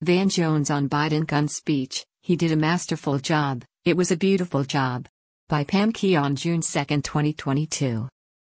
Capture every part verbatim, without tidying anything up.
Van Jones on Biden gun speech, "He did a masterful job, it was a beautiful job." By Pam Key on June second, twenty twenty-two.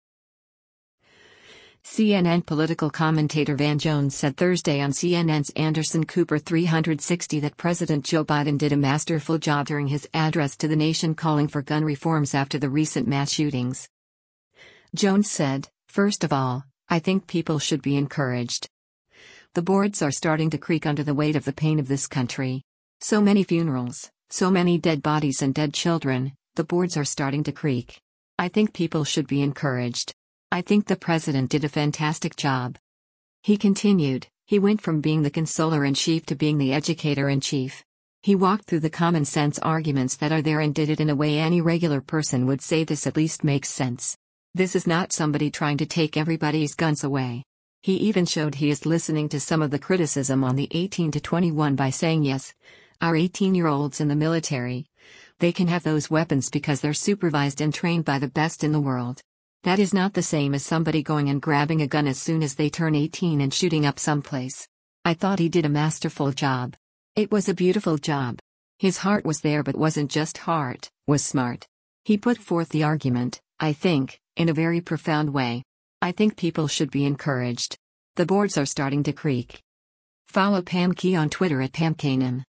C N N political commentator Van Jones said Thursday on C N N's Anderson Cooper three sixty that President Joe Biden did a masterful job during his address to the nation calling for gun reforms after the recent mass shootings. Jones said, "First of all, I think people should be encouraged. The boards are starting to creak under the weight of the pain of this country. So many funerals, so many dead bodies and dead children, the boards are starting to creak. I think people should be encouraged. I think the president did a fantastic job." He continued, "He went from being the consoler-in-chief to being the educator-in-chief. He walked through the common sense arguments that are there and did it in a way any regular person would say this at least makes sense. This is not somebody trying to take everybody's guns away." He even showed he is listening to some of the criticism on the eighteen to twenty-one by saying, "Yes, our eighteen-year-olds in the military, they can have those weapons because they're supervised and trained by the best in the world. That is not the same as somebody going and grabbing a gun as soon as they turn eighteen and shooting up someplace." I thought he did a masterful job. It was a beautiful job. His heart was there, but wasn't just heart, was smart. He put forth the argument, I think, in a very profound way. I think people should be encouraged. The boards are starting to creak. Follow Pam Key on Twitter at Pam Kanem.